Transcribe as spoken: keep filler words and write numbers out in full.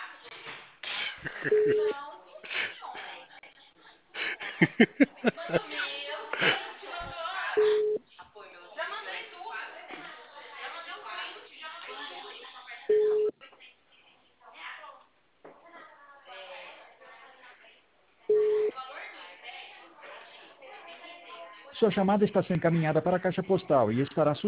Sua chamada está sendo encaminhada para a caixa postal e estará